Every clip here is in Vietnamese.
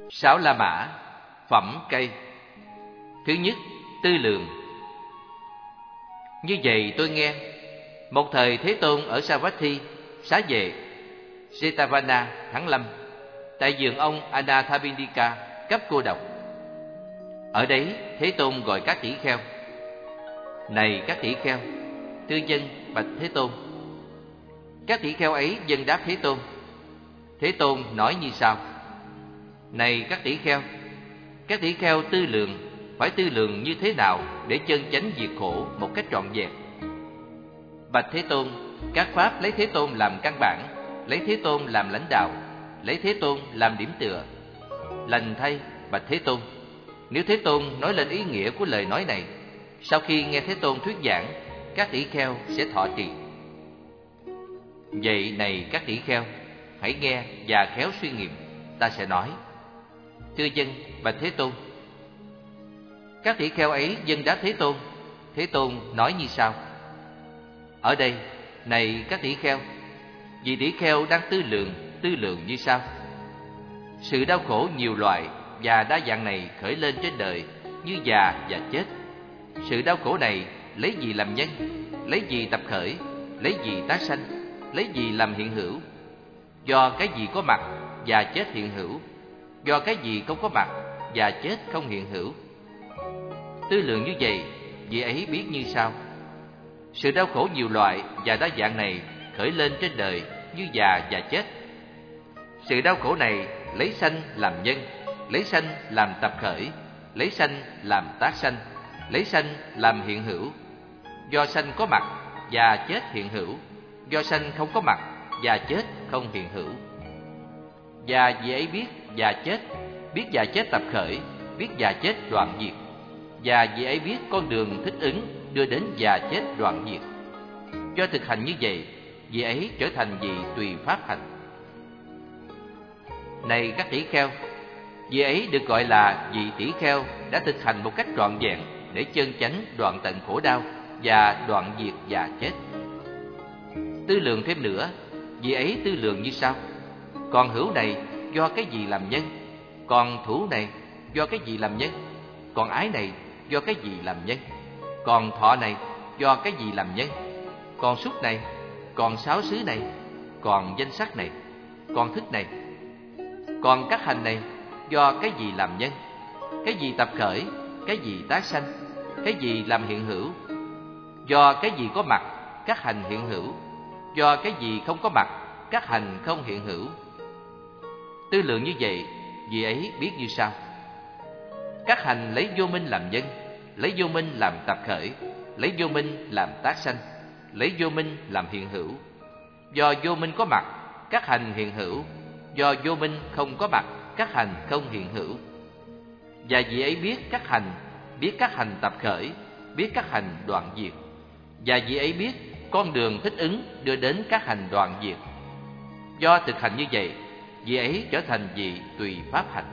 Sáu La Mã, phẩm cây. Thứ nhất, tư lượng. Như vậy tôi nghe, một thời Thế Tôn ở Savatthi, xá vệ Jetavana, tháng Lâm, tại vườn ông Anathapindika, cấp cô độc. Ở đấy Thế Tôn gọi các tỷ kheo: này các tỷ kheo, thưa dân bạch Thế Tôn. Các tỷ kheo ấy dâng đáp Thế Tôn. Thế Tôn nói như sau: này các tỷ kheo tư lượng, phải tư lượng như thế nào để chân chánh diệt khổ một cách trọn vẹn? Bạch Thế Tôn, các pháp lấy Thế Tôn làm căn bản, lấy Thế Tôn làm lãnh đạo, lấy Thế Tôn làm điểm tựa. Lành thay, bạch Thế Tôn, nếu Thế Tôn nói lên ý nghĩa của lời nói này, sau khi nghe Thế Tôn thuyết giảng, các tỷ kheo sẽ thọ trì. Vậy này các tỷ kheo, hãy nghe và khéo suy nghiệm, ta sẽ nói. Thưa dân bạch Thế Tôn. Các tỷ kheo ấy dâng đáp Thế Tôn. Thế Tôn nói như sau: ở đây, này các tỷ kheo, vị tỷ kheo đang tư lượng như sau: sự đau khổ nhiều loại và đa dạng này khởi lên trên đời như già và chết. Sự đau khổ này lấy gì làm nhân, lấy gì tập khởi, lấy gì tái sanh, lấy gì làm hiện hữu? Do cái gì có mặt và chết hiện hữu, do cái gì không có mặt và chết không hiện hữu. Tư lượng như vậy, vị ấy biết như sau: sự đau khổ nhiều loại và đa dạng này khởi lên trên đời như già và chết. Sự đau khổ này lấy sanh làm nhân, lấy sanh làm tập khởi, lấy sanh làm tác sanh, lấy sanh làm hiện hữu. Do sanh có mặt và chết hiện hữu, do sanh không có mặt và chết không hiện hữu. Và vị ấy biết và chết, biết và chết tập khởi, biết và chết đoạn diệt. Và vị ấy biết con đường thích ứng đưa đến và chết đoạn diệt. Do thực hành như vậy, vị ấy trở thành vị tùy pháp hành. Này các tỷ kheo, vị ấy được gọi là vị tỷ kheo đã thực hành một cách trọn vẹn để chân chánh đoạn tận khổ đau và đoạn diệt và chết. Tư lượng thêm nữa, vị ấy tư lượng như sau: còn hữu này do cái gì làm nhân, còn thủ này do cái gì làm nhân, còn ái này do cái gì làm nhân, còn thọ này do cái gì làm nhân, còn xúc này, còn sáu xứ này, còn danh sắc này, còn thức này, còn các hành này do cái gì làm nhân, cái gì tập khởi, cái gì tái sanh, cái gì làm hiện hữu. Do cái gì có mặt, các hành hiện hữu, do cái gì không có mặt, các hành không hiện hữu. Tư lượng như vậy, vị ấy biết như sau: các hành lấy vô minh làm nhân, lấy vô minh làm tập khởi, lấy vô minh làm tác sanh, lấy vô minh làm hiện hữu. Do vô minh có mặt, các hành hiện hữu, do vô minh không có mặt, các hành không hiện hữu. Và vị ấy biết các hành tập khởi, biết các hành đoạn diệt. Và vị ấy biết con đường thích ứng đưa đến các hành đoạn diệt. Do thực hành như vậy, vị ấy trở thành vị tùy pháp hành.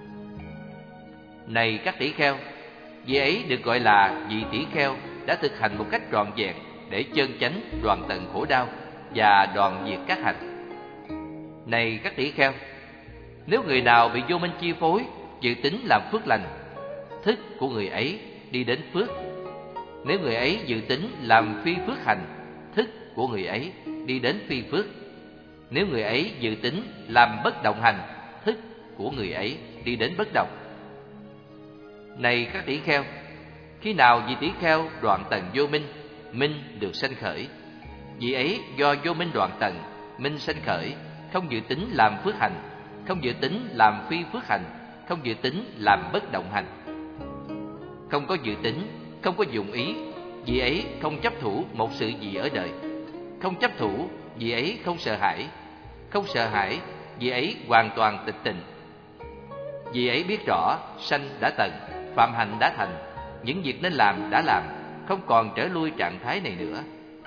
Này các tỷ kheo, vị ấy được gọi là vị tỷ kheo đã thực hành một cách trọn vẹn để chân chánh đoạn tận khổ đau và đoạn diệt các hành. Này các tỷ kheo, nếu người nào bị vô minh chi phối, dự tính làm phước lành, thức của người ấy đi đến phước. Nếu người ấy dự tính làm phi phước hành, thức của người ấy đi đến phi phước. Nếu người ấy dự tính làm bất động hành, thức của người ấy đi đến bất động. Này các tỷ kheo, khi nào vị tỷ kheo đoạn tận vô minh, minh được sanh khởi, vị ấy do vô minh đoạn tận, minh sanh khởi, không dự tính làm phước hành, không dự tính làm phi phước hành, không dự tính làm bất động hành. Không có dự tính, không có dụng ý, vị ấy không chấp thủ một sự gì ở đời. Không chấp thủ, vị ấy không sợ hãi. Không sợ hãi, vị ấy hoàn toàn tịch tịnh. Vị ấy biết rõ sanh đã tận, phạm hạnh đã thành, những việc nên làm đã làm, không còn trở lui trạng thái này nữa.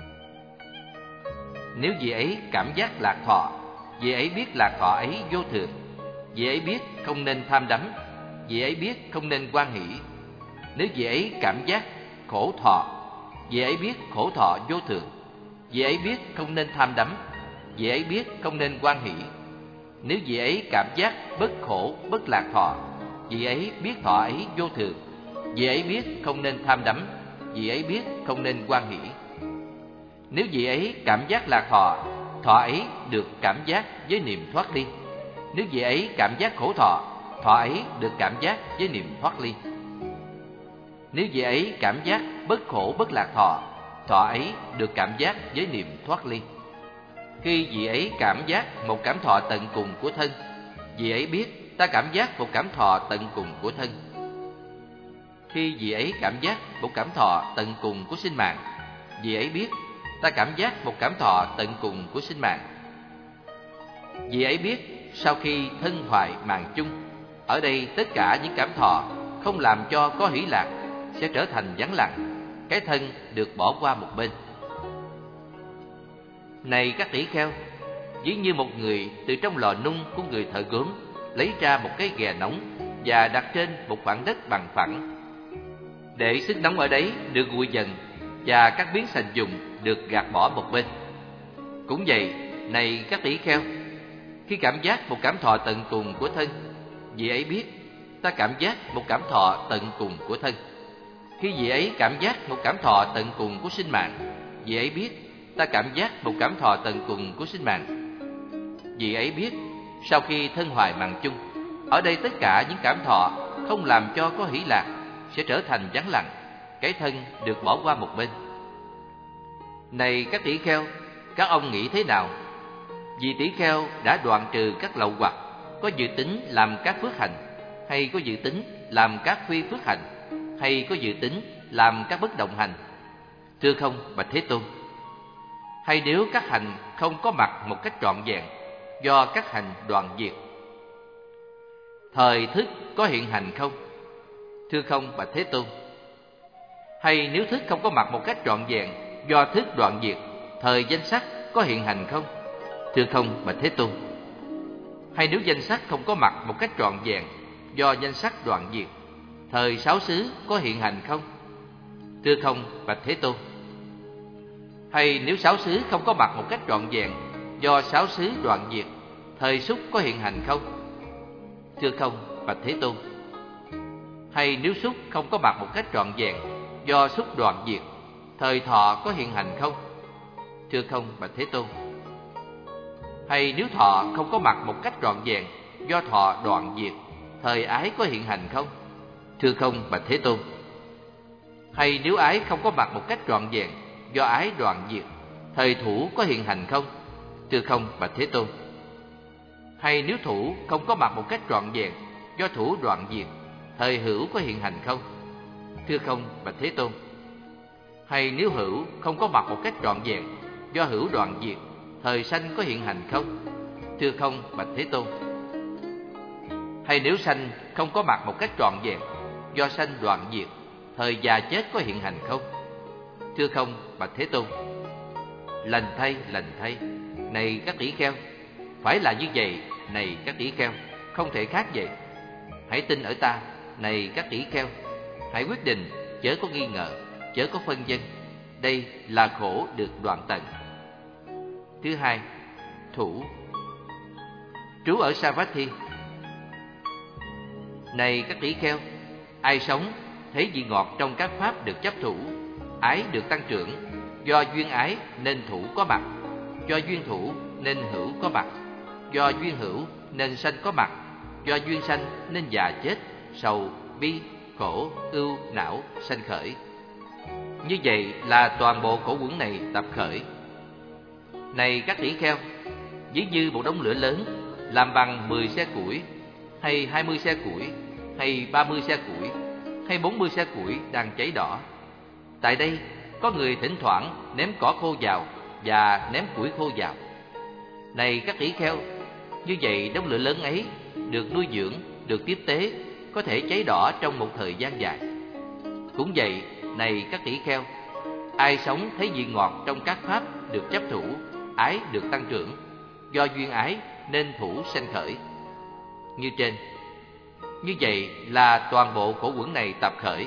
Nếu vị ấy cảm giác lạc thọ, vị ấy biết lạc thọ ấy vô thường. Vị ấy biết không nên tham đắm, vị ấy biết không nên hoan hỷ. Nếu vị ấy cảm giác khổ thọ, vị ấy biết khổ thọ vô thường. Vị ấy biết không nên tham đắm, vị ấy biết không nên hoan hỷ. Nếu vị ấy cảm giác bất khổ, bất lạc thọ, vị ấy biết thọ ấy vô thường, vị ấy biết không nên tham đắm, vị ấy biết không nên hoan hỷ. Nếu vị ấy cảm giác lạc thọ, thọ ấy được cảm giác với niềm thoát ly. Nếu vị ấy cảm giác khổ thọ, thọ ấy được cảm giác với niềm thoát ly. Nếu vị ấy cảm giác bất khổ bất lạc thọ, thọ ấy được cảm giác với niềm thoát ly. Khi vị ấy cảm giác một cảm thọ tận cùng của thân, vị ấy biết ta cảm giác một cảm thọ tận cùng của thân. Khi vị ấy cảm giác một cảm thọ tận cùng của sinh mạng, vị ấy biết ta cảm giác một cảm thọ tận cùng của sinh mạng. Vị ấy biết sau khi thân hoại mạng chung, ở đây tất cả những cảm thọ không làm cho có hỷ lạc sẽ trở thành vắng lặng, cái thân được bỏ qua một bên. Này các tỷ kheo, ví như một người từ trong lò nung của người thợ gốm lấy ra một cái ghè nóng và đặt trên một khoảng đất bằng phẳng, để sức nóng ở đấy được nguội dần và các miếng sành dùng được gạt bỏ một bên. Cũng vậy, này các tỷ kheo, khi cảm giác một cảm thọ tận cùng của thân, vị ấy biết ta cảm giác một cảm thọ tận cùng của thân. Khi vị ấy cảm giác một cảm thọ tận cùng của sinh mạng, vị ấy biết ta cảm giác một cảm thọ tận cùng của sinh mạng. Vị ấy biết sau khi thân hoại mạng chung, ở đây tất cả những cảm thọ không làm cho có hỷ lạc sẽ trở thành vắng lặng, cái thân được bỏ qua một bên. Này các tỷ kheo, các ông nghĩ thế nào? Vì tỷ kheo đã đoạn trừ các lậu hoặc, có dự tính làm các phước hành, hay có dự tính làm các phi phước hành, hay có dự tính làm các bất động hành? Thưa không, bạch Thế Tôn. Hay nếu các hành không có mặt một cách trọn vẹn, do các hành đoạn diệt, thời thức có hiện hành không? Thưa không, bạch Thế Tôn. Hay nếu thức không có mặt một cách trọn vẹn, do thức đoạn diệt, thời danh sắc có hiện hành không? Thưa không, bạch Thế Tôn. Hay nếu danh sắc không có mặt một cách trọn vẹn, do danh sắc đoạn diệt, thời sáu xứ có hiện hành không? Thưa không, bạch Thế Tôn. Hay nếu sáu xứ không có mặt một cách trọn vẹn, do sáu xứ đoạn diệt, thời xúc có hiện hành không? Thưa không, bạch Thế Tôn. Hay nếu xúc không có mặt một cách trọn vẹn, do xúc đoạn diệt, thời thọ có hiện hành không? Thưa không, bạch Thế Tôn. Hay nếu thọ không có mặt một cách trọn vẹn, do thọ đoạn diệt, thời ái có hiện hành không? Thưa không, bạch Thế Tôn. Hay nếu ái không có mặt một cách trọn vẹn, do ái đoạn diệt, thời thủ có hiện hành không? Thưa không, bạch Thế Tôn. Hay nếu thủ không có mặt một cách trọn vẹn, do thủ đoạn diệt, thời hữu có hiện hành không? Thưa không, bạch Thế Tôn. Hay nếu hữu không có mặt một cách trọn vẹn, do hữu đoạn diệt, thời sanh có hiện hành không? Thưa không, bạch Thế Tôn. Hay nếu sanh không có mặt một cách trọn vẹn, do sanh đoạn diệt, thời già chết có hiện hành không? Thưa không, bạch Thế Tôn. Lành thay, này các tỷ kheo, phải là như vậy, này các tỷ kheo, không thể khác vậy. Hãy tin ở ta, này các tỷ kheo, hãy quyết định, chớ có nghi ngờ, chớ có phân vân. Đây là khổ được đoạn tận. Thứ hai, thủ. Trú ở Savatthi. Này các tỷ kheo, ai sống thấy vị ngọt trong các pháp được chấp thủ, ái được tăng trưởng, do duyên ái nên thủ có mặt, do duyên thủ nên hữu có mặt, do duyên hữu nên sanh có mặt, do duyên sanh nên già chết, sầu, bi, khổ, ưu, não sanh khởi. Như vậy là toàn bộ khổ uẩn này tập khởi. Này các tỷ kheo, ví như một đống lửa lớn làm bằng 10 xe củi, hay 20 xe củi, hay 30 xe củi, hay 40 xe củi đang cháy đỏ. Tại đây có người thỉnh thoảng ném cỏ khô vào và ném củi khô vào. Này các tỷ kheo, như vậy đống lửa lớn ấy được nuôi dưỡng, được tiếp tế, có thể cháy đỏ trong một thời gian dài. Cũng vậy, này các tỷ kheo, ai sống thấy vị ngọt trong các pháp được chấp thủ, ái được tăng trưởng, do duyên ái nên thủ sanh khởi. Như trên. Như vậy là toàn bộ khổ uẩn này tập khởi.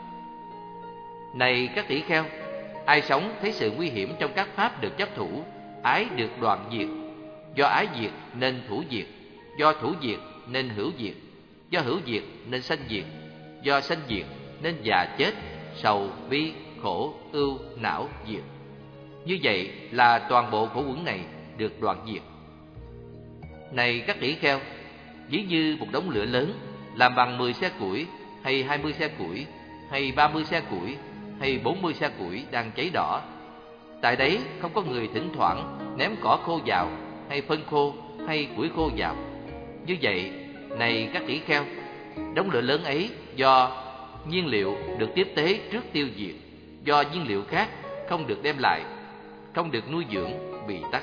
Này các tỷ kheo, ai sống thấy sự nguy hiểm trong các pháp được chấp thủ, ái được đoạn diệt, do ái diệt nên thủ diệt, do thủ diệt nên hữu diệt, do hữu diệt nên sanh diệt, do sanh diệt nên già chết, sầu, bi, khổ, ưu, não, diệt. Như vậy là toàn bộ khổ uẩn này được đoạn diệt. Này các tỷ kheo, ví như một đống lửa lớn làm bằng 10 xe củi, hay 20 xe củi, hay 30 xe củi, hay 40 xe củi đang cháy đỏ. Tại đấy không có người thỉnh thoảng ném cỏ khô vào, hay phân khô, hay củi khô vào. Như vậy, này các tỷ kheo, đống lửa lớn ấy do nhiên liệu được tiếp tế trước tiêu diệt, do nhiên liệu khác không được đem lại, không được nuôi dưỡng, bị tắt.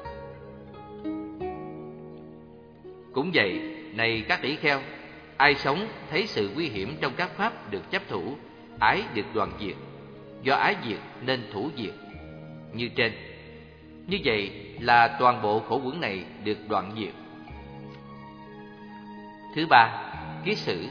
Cũng vậy, này các tỷ kheo, ai sống thấy sự nguy hiểm trong các pháp được chấp thủ, ái được đoạn diệt, do ái diệt nên thủ diệt, như trên. Như vậy là toàn bộ khổ uẩn này được đoạn diệt. Thứ ba, kiết sử.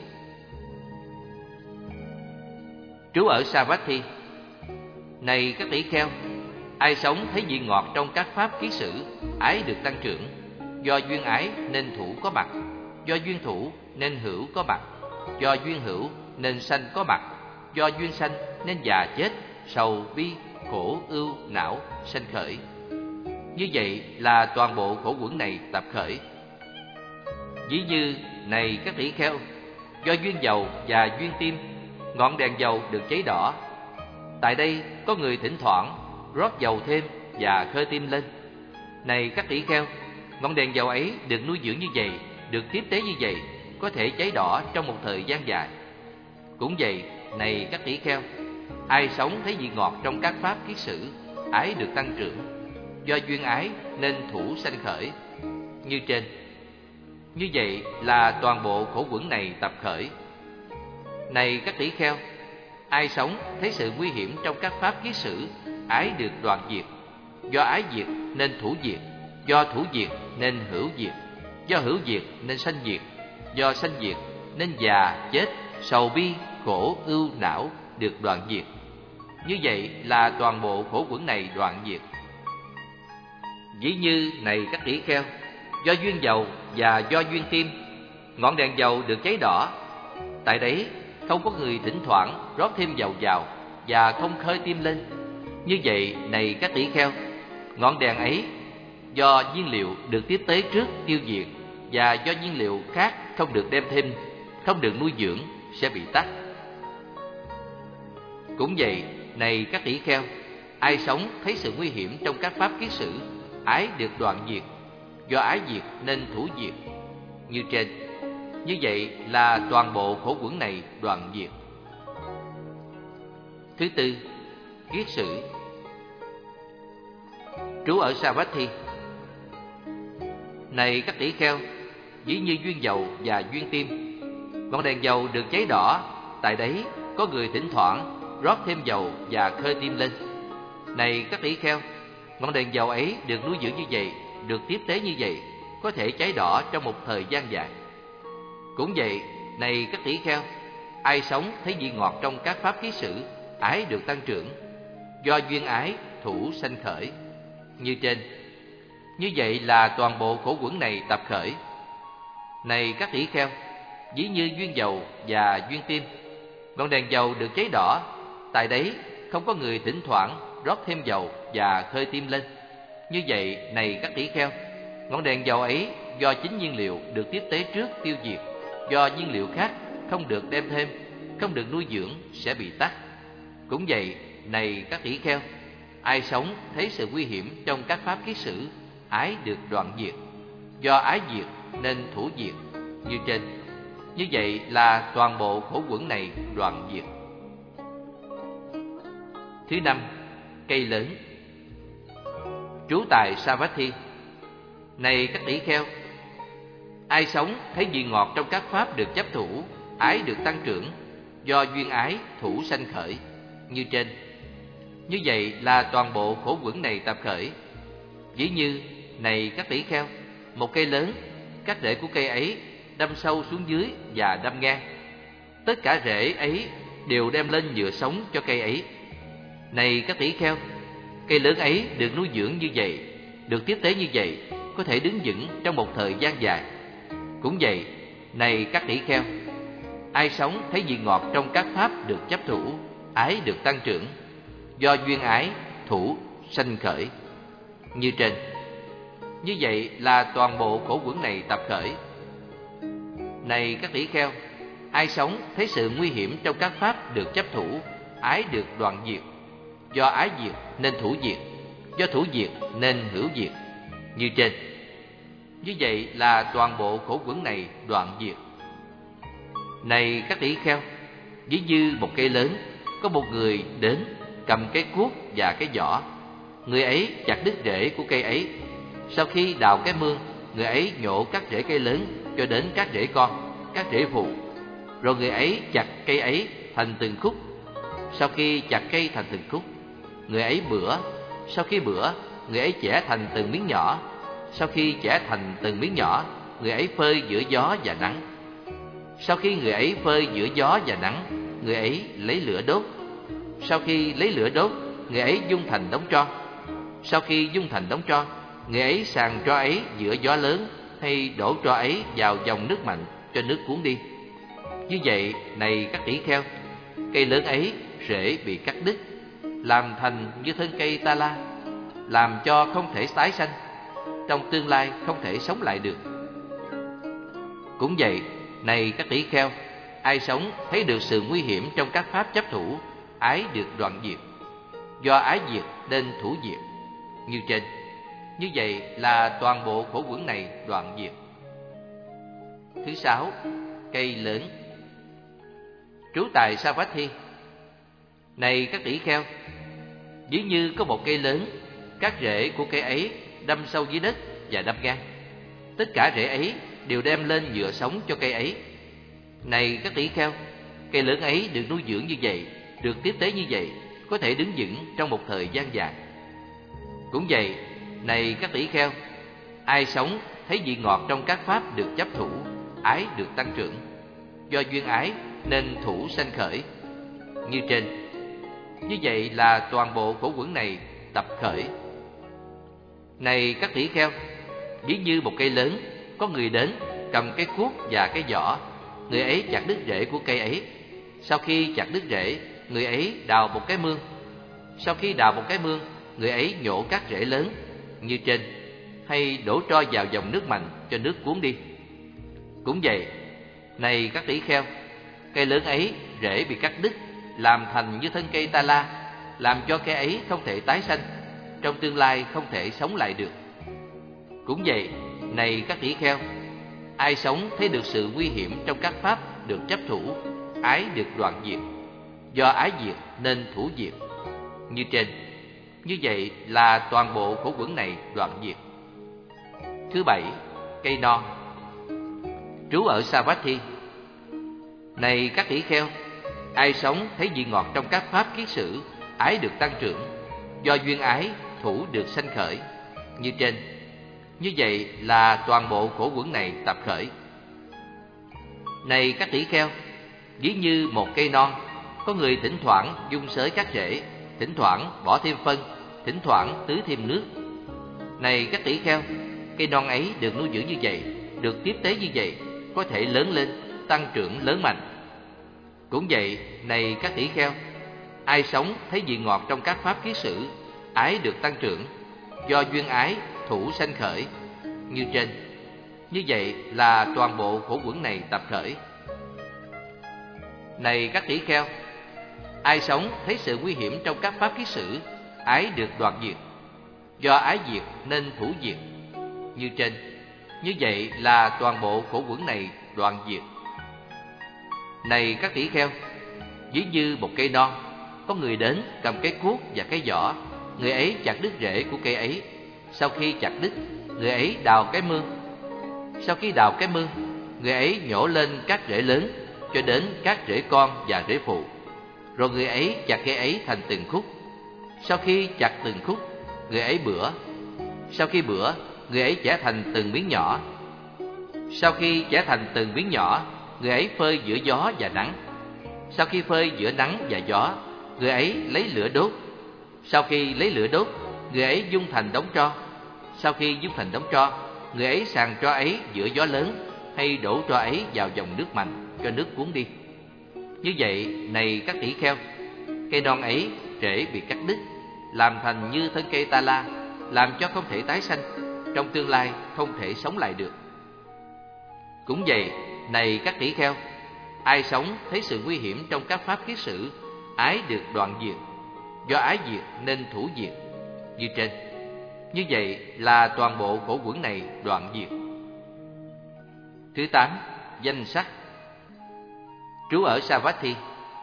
Trú ở Savatthi. Này các tỷ kheo, ai sống thấy vị ngọt trong các pháp kiết sử, ái được tăng trưởng, do duyên ái nên thủ có mặt, do duyên thủ nên hữu có mặt, do duyên hữu nên sanh có mặt, do duyên sanh nên già chết, sầu, bi, khổ, ưu, não, sanh khởi. Như vậy là toàn bộ khổ uẩn này tập khởi. Ví như, này các tỷ kheo, do duyên dầu và duyên tim, ngọn đèn dầu được cháy đỏ. Tại đây có người thỉnh thoảng rót dầu thêm và khơi tim lên. Này các tỷ kheo, ngọn đèn dầu ấy được nuôi dưỡng như vậy, được tiếp tế như vậy, có thể cháy đỏ trong một thời gian dài. Cũng vậy, này các tỷ kheo, ai sống thấy vị ngọt trong các pháp kiết sử, ái được tăng trưởng, do duyên ái nên thủ sanh khởi, như trên. Như vậy là toàn bộ khổ uẩn này tập khởi. Này các tỷ kheo, ai sống thấy sự nguy hiểm trong các pháp kiết sử, ái được đoạn diệt, do ái diệt nên thủ diệt, do thủ diệt nên hữu diệt, do hữu diệt nên sanh diệt, do sanh diệt nên già, chết, sầu bi, khổ, ưu, não được đoạn diệt. Như vậy là toàn bộ khổ uẩn này đoạn diệt. Ví như, này các tỷ kheo, do duyên dầu và do duyên tim, ngọn đèn dầu được cháy đỏ. Tại đấy không có người thỉnh thoảng rót thêm dầu vào và không khơi tim lên. Như vậy, này các tỷ kheo, ngọn đèn ấy do nhiên liệu được tiếp tế trước tiêu diệt, và do nhiên liệu khác không được đem thêm, không được nuôi dưỡng, sẽ bị tắt. Cũng vậy, này các tỷ kheo, ai sống thấy sự nguy hiểm trong các pháp kiết sử, ái được đoạn diệt, do ái diệt nên thủ diệt, như trên. Như vậy là toàn bộ khổ uẩn này đoạn diệt. Thứ tư, kiết sử. Trú ở Savatthi. Này các tỷ kheo, ví như duyên dầu và duyên tim, ngọn đèn dầu được cháy đỏ. Tại đấy có người thỉnh thoảng rót thêm dầu và khơi tim lên. Này các tỷ kheo, ngọn đèn dầu ấy được nuôi dưỡng như vậy, được tiếp tế như vậy, có thể cháy đỏ trong một thời gian dài. Cũng vậy, này các tỷ kheo, ai sống thấy vị ngọt trong các pháp kiết sử, ái được tăng trưởng, do duyên ái thủ sanh khởi, như trên. Như vậy là toàn bộ khổ uẩn này tập khởi. Này các tỷ kheo, ví như duyên dầu và duyên tim, ngọn đèn dầu được cháy đỏ. Tại đấy không có người thỉnh thoảng rót thêm dầu và khơi tim lên. Như vậy, này các tỷ kheo, ngọn đèn dầu ấy do chính nhiên liệu được tiếp tế trước tiêu diệt, do nhiên liệu khác không được đem thêm, không được nuôi dưỡng, sẽ bị tắt. Cũng vậy, này các tỷ kheo, ai sống thấy sự nguy hiểm trong các pháp kiết sử, ái được đoạn diệt, do ái diệt nên thủ diệt, như trên. Như vậy là toàn bộ khổ uẩn này đoạn diệt. Thứ năm, cây lớn. Trú tại Savatthi. Này các tỷ kheo, ai sống thấy vị ngọt trong các pháp được chấp thủ, ái được tăng trưởng, do duyên ái thủ sanh khởi, như trên. Như vậy là toàn bộ khổ uẩn này tập khởi. Ví như, này các tỷ kheo, một cây lớn, các rễ của cây ấy đâm sâu xuống dưới và đâm ngang. Tất cả rễ ấy đều đem lên nhựa sống cho cây ấy. Này các tỷ kheo, cây lớn ấy được nuôi dưỡng như vậy, được tiếp tế như vậy, có thể đứng vững trong một thời gian dài. Cũng vậy, này các tỷ kheo, ai sống thấy vị ngọt trong các pháp được chấp thủ, ái được tăng trưởng, do duyên ái thủ sanh khởi như trên. Như vậy là toàn bộ khổ uẩn này tập khởi. Này các tỷ kheo, ai sống thấy sự nguy hiểm trong các pháp được chấp thủ, ái được đoạn diệt, do ái diệt nên thủ diệt, do thủ diệt nên hữu diệt như trên. Như vậy là toàn bộ khổ uẩn này đoạn diệt. Này các tỷ kheo, ví như một cây lớn, có một người đến cầm cái cuốc và cái giỏ. Người ấy chặt đứt rễ của cây ấy. Sau khi đào cái mương, người ấy nhổ các rễ cây lớn cho đến các rễ con, các rễ phụ. Rồi người ấy chặt cây ấy thành từng khúc. Sau khi chặt cây thành từng khúc, người ấy bửa. Sau khi bửa, người ấy chẻ thành từng miếng nhỏ. Sau khi chẻ thành từng miếng nhỏ, người ấy phơi giữa gió và nắng. Sau khi người ấy phơi giữa gió và nắng, người ấy lấy lửa đốt. Sau khi lấy lửa đốt, người ấy dung thành đống tro. Sau khi dung thành đống tro, người ấy sàng tro ấy giữa gió lớn, hay đổ tro ấy vào dòng nước mạnh cho nước cuốn đi. Như vậy, này các tỷ kheo, cây lớn ấy rễ bị cắt đứt, làm thành như thân cây ta la, làm cho không thể tái sanh, trong tương lai không thể sống lại được. Cũng vậy, này các tỷ kheo, ai sống thấy được sự nguy hiểm trong các pháp chấp thủ, ái được đoạn diệt, do ái diệt nên thủ diệt như trên. Như vậy là toàn bộ khổ uẩn này đoạn diệt. Thứ sáu, cây lớn. Trú tại Savatthi. Này các tỷ kheo, ví như có một cây lớn, các rễ của cây ấy đâm sâu dưới đất và đâm ngang. Tất cả rễ ấy đều đem lên nhựa sống cho cây ấy. Này các tỷ kheo, cây lớn ấy được nuôi dưỡng như vậy, được tiếp tế như vậy, có thể đứng vững trong một thời gian dài. Cũng vậy, này các tỷ kheo, ai sống thấy vị ngọt trong các pháp được chấp thủ, ái được tăng trưởng, do duyên ái nên thủ sanh khởi như trên. Như vậy là toàn bộ khổ uẩn này tập khởi. Này các tỷ kheo, ví như một cây lớn, có người đến cầm cái cuốc và cái giỏ. Người ấy chặt đứt rễ của cây ấy. Sau khi chặt đứt rễ, người ấy đào một cái mương. Sau khi đào một cái mương, người ấy nhổ các rễ lớn như trên, hay đổ tro vào dòng nước mạnh cho nước cuốn đi. Cũng vậy, này các tỷ kheo, cây lớn ấy rễ bị cắt đứt, làm thành như thân cây ta la, làm cho cây ấy không thể tái sanh, trong tương lai không thể sống lại được. Cũng vậy, này các tỷ kheo, ai sống thấy được sự nguy hiểm trong các pháp được chấp thủ, ái được đoạn diệt, do ái diệt nên thủ diệt như trên. Như vậy là toàn bộ khổ uẩn này đoạn diệt. Thứ bảy, cây non. Trú ở Savatthi. Này các tỷ kheo, ai sống thấy vị ngọt trong các pháp kiết sử, ái được tăng trưởng, do duyên ái thủ được sanh khởi như trên. Như vậy là toàn bộ khổ uẩn này tập khởi. Này các tỷ kheo, ví như một cây non, có người thỉnh thoảng dung xới các rễ, thỉnh thoảng bỏ thêm phân, thỉnh thoảng tưới thêm nước. Này các tỷ kheo, cây non ấy được nuôi dưỡng như vậy, được tiếp tế như vậy, có thể lớn lên, tăng trưởng lớn mạnh. Cũng vậy, này các tỷ kheo, ai sống thấy vị ngọt trong các pháp kiết sử, ái được tăng trưởng, do duyên ái thủ sanh khởi như trên. Như vậy là toàn bộ khổ uẩn này tập khởi. Này các tỷ kheo, ai sống thấy sự nguy hiểm trong các pháp kiết sử, ái được đoạn diệt, do ái diệt nên thủ diệt như trên. Như vậy là toàn bộ khổ uẩn này đoạn diệt. Này các tỷ kheo, ví như một cây non, có người đến cầm cái cuốc và cái giỏ. Người ấy chặt đứt rễ của cây ấy. Sau khi chặt đứt, người ấy đào cái mương. Sau khi đào cái mương, người ấy nhổ lên các rễ lớn cho đến các rễ con và rễ phụ. Rồi người ấy chặt cây ấy thành từng khúc. Sau khi chặt từng khúc, người ấy bửa. Sau khi bửa, người ấy chẻ thành từng miếng nhỏ. Sau khi chẻ thành từng miếng nhỏ, người ấy phơi giữa gió và nắng. Sau khi phơi giữa nắng và gió, người ấy lấy lửa đốt. Sau khi lấy lửa đốt, người ấy dung thành đống tro. Sau khi dung thành đống tro, người ấy sàng tro ấy giữa gió lớn, hay đổ tro ấy vào dòng nước mạnh cho nước cuốn đi. Như vậy, này các tỷ kheo, cây non ấy rễ bị cắt đứt, làm thành như thân cây ta la, làm cho không thể tái sanh, trong tương lai không thể sống lại được. Cũng vậy, này các tỷ kheo, ai sống thấy sự nguy hiểm trong các pháp kiết sử, ái được đoạn diệt, do ái diệt nên thủ diệt, như trên. Như vậy là toàn bộ khổ uẩn này đoạn diệt. Thứ 8. Danh sắc. Trú ở Savatthi.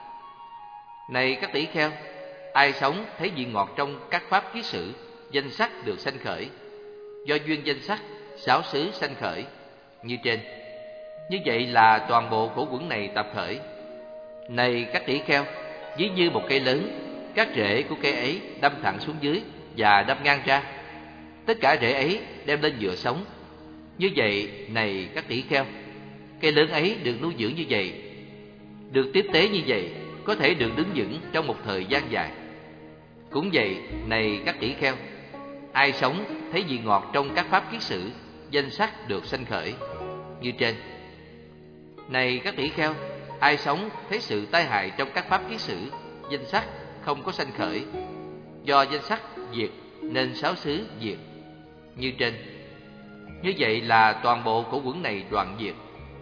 Này các tỷ kheo, ai sống thấy vị ngọt trong các pháp kiết sử, danh sắc được sanh khởi, do duyên danh sắc, sáu xứ sanh khởi, như trên. Như vậy là toàn bộ khổ uẩn này tập khởi. Này các tỷ kheo, ví như một cây lớn, các rễ của cây ấy đâm thẳng xuống dưới và đâm ngang ra. Tất cả rễ ấy đem lên nhựa sống. Như vậy, này các tỷ kheo, cây lớn ấy được nuôi dưỡng như vậy, được tiếp tế như vậy, có thể được đứng vững trong một thời gian dài. Cũng vậy, này các tỷ kheo, ai sống thấy vị ngọt trong các pháp kiết sử, danh sắc được sanh khởi, như trên. Này các tỷ kheo, ai sống thấy sự tai hại trong các pháp kiết sử, danh sắc không có sanh khởi, do danh sắc diệt nên sáu xứ diệt, như trên. Như vậy là toàn bộ khổ uẩn này đoạn diệt.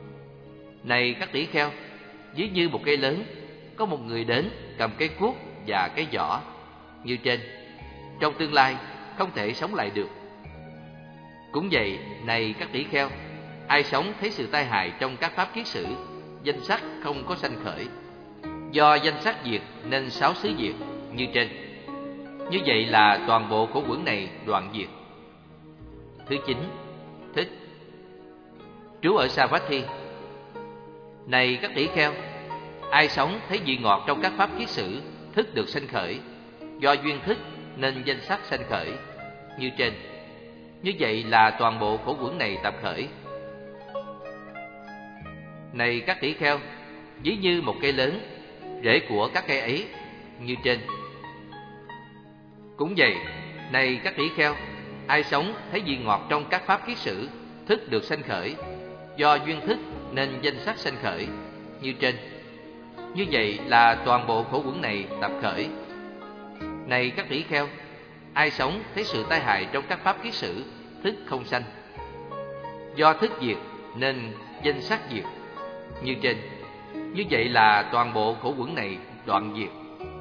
Này các tỷ kheo, ví như một cây lớn, có một người đến cầm cây cuốc và cái giỏ, như trên. Trong tương lai không thể sống lại được. Cũng vậy, này các tỷ kheo, ai sống thấy sự tai hại trong các pháp kiết sử, danh sắc không có sanh khởi, do danh sắc diệt nên sáu xứ diệt, như trên. Như vậy là toàn bộ khổ uẩn này đoạn diệt. Thứ 9. Thích. Trú ở Savatthi. Này các tỷ kheo, ai sống thấy vị ngọt trong các pháp kiết sử, thức được sanh khởi, do duyên thức nên danh sắc sanh khởi, như trên. Như vậy là toàn bộ khổ uẩn này tập khởi. Này các tỷ kheo, ví như một cây lớn, rễ của các cây ấy, như trên. Cũng vậy, này các tỷ kheo, ai sống thấy vị ngọt trong các pháp kiết sử, thức được sanh khởi, do duyên thức nên danh sắc sanh khởi, như trên. Như vậy là toàn bộ khổ uẩn này tập khởi. Này các tỷ kheo, ai sống thấy sự tai hại trong các pháp kiết sử, thức không sanh, do thức diệt nên danh sắc diệt, như trên. Như vậy là toàn bộ khổ uẩn này đoạn diệt.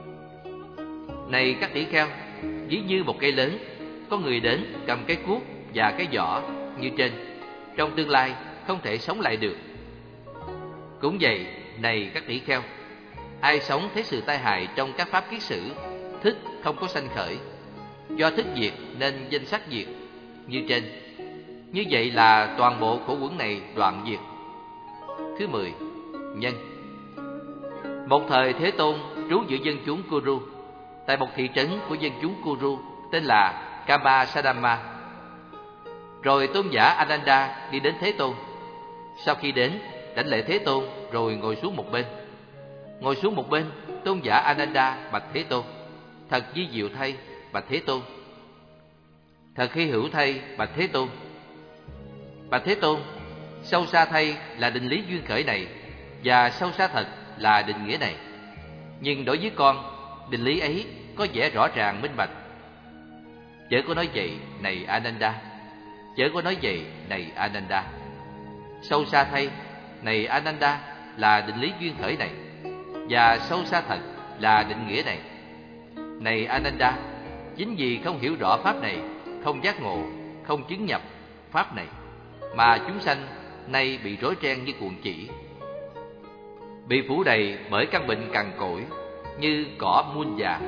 Này các tỷ kheo, ví như một cây lớn, có người đến cầm cái cuốc và cái giỏ, như trên. Trong tương lai không thể sống lại được. Cũng vậy, này các tỷ kheo, ai sống thấy sự tai hại trong các pháp kiết sử, thức không có sanh khởi, do thức diệt nên danh sắc diệt, như trên. Như vậy là toàn bộ khổ uẩn này đoạn diệt. Thứ 10. Nhân. Một thời Thế Tôn trú giữa dân chúng Kuru, tại một thị trấn của dân chúng Kuru tên là Kamasadama. Rồi tôn giả Ananda đi đến Thế Tôn. Sau khi đến, đảnh lễ Thế Tôn rồi ngồi xuống một bên. Ngồi xuống một bên, tôn giả Ananda bạch Thế Tôn: Thật vi diệu thay, bạch Thế Tôn. Thật hy hữu thay, bạch Thế Tôn. Bạch Thế Tôn, sâu xa thay là định lý duyên khởi này, và sâu xa thật là định nghĩa này. Nhưng đối với con, định lý ấy có vẻ rõ ràng minh bạch. Chớ có nói vậy, này Ananda. Chớ có nói vậy, này Ananda. Sâu xa thay, này Ananda, là định lý duyên khởi này, và sâu xa thật là định nghĩa này. Này Ananda, chính vì không hiểu rõ pháp này, không giác ngộ, không chứng nhập pháp này, mà chúng sanh nay bị rối ren như cuồng chỉ, bị phủ đầy bởi căn bệnh cằn cỗi, như cỏ muôn già,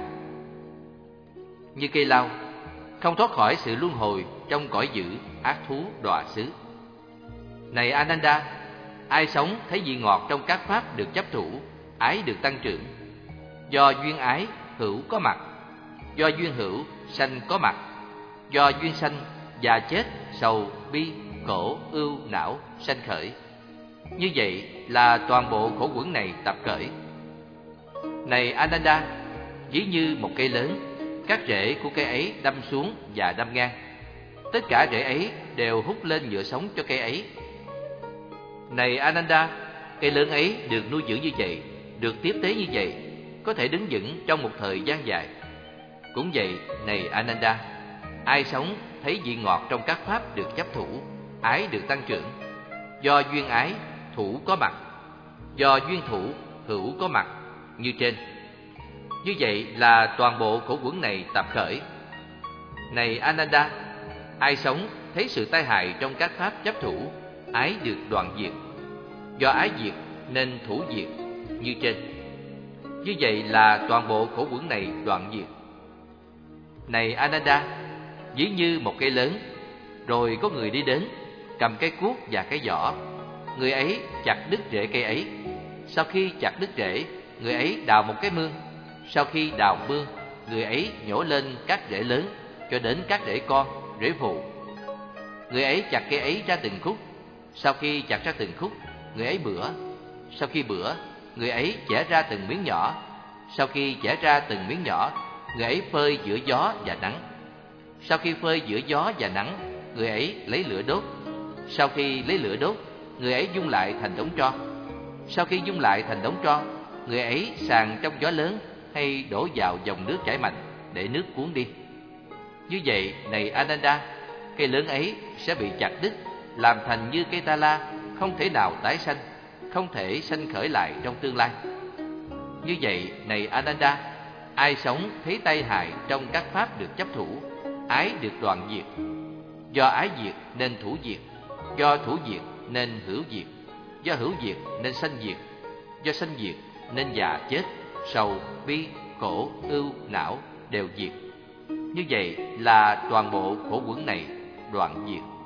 như cây lau, không thoát khỏi sự luân hồi trong cõi dữ ác thú đọa xứ. Này Ananda, ai sống thấy vị ngọt trong các pháp được chấp thủ, ái được tăng trưởng. Do duyên ái, hữu có mặt; do duyên hữu, sanh có mặt; do duyên sanh, già chết, sầu, bi, khổ, ưu, não sanh khởi. Như vậy là toàn bộ khổ uẩn này tập khởi. Này Ananda, ví như một cây lớn, các rễ của cây ấy đâm xuống và đâm ngang. Tất cả rễ ấy đều hút lên nhựa sống cho cây ấy. Này Ananda, cây lớn ấy được nuôi dưỡng như vậy, được tiếp tế như vậy, có thể đứng vững trong một thời gian dài. Cũng vậy, này Ananda, ai sống thấy vị ngọt trong các pháp được chấp thủ, ái được tăng trưởng. Do duyên ái, thủ có mặt; do duyên thủ, hữu có mặt, như trên. Như vậy là toàn bộ khổ uẩn này tạp khởi. Này Ananda, ai sống thấy sự tai hại trong các pháp chấp thủ, ái được đoạn diệt. Do ái diệt nên thủ diệt, như trên. Như vậy là toàn bộ khổ uẩn này đoạn diệt. Này Ananda, ví như một cây lớn, rồi có người đi đến, cầm cái cuốc và cái giỏ. Người ấy chặt đứt rễ cây ấy. Sau khi chặt đứt rễ, người ấy đào một cái mương. Sau khi đào mương, người ấy nhổ lên các rễ lớn cho đến các rễ con, rễ phụ. Người ấy chặt cây ấy ra từng khúc. Sau khi chặt ra từng khúc, người ấy bửa. Sau khi bửa, người ấy chẻ ra từng miếng nhỏ. Sau khi chẻ ra từng miếng nhỏ, người ấy phơi giữa gió và nắng. Sau khi phơi giữa gió và nắng, người ấy lấy lửa đốt. Sau khi lấy lửa đốt, người ấy dung lại thành đống tro. Sau khi dung lại thành đống tro, người ấy sàn trong gió lớn hay đổ vào dòng nước chảy mạnh để nước cuốn đi. Như vậy, này Ananda, cây lớn ấy sẽ bị chặt đứt, làm thành như cây ta la, không thể nào tái sanh, không thể sanh khởi lại trong tương lai. Như vậy, này Ananda, ai sống thấy tai hại trong các pháp được chấp thủ, ái được đoạn diệt. Do ái diệt nên thủ diệt. Do thủ diệt nên hữu diệt. Do hữu diệt nên sanh diệt. Do sanh diệt nên già chết, sầu, bi, khổ, ưu, não đều diệt. Như vậy là toàn bộ khổ uẩn này đoạn diệt.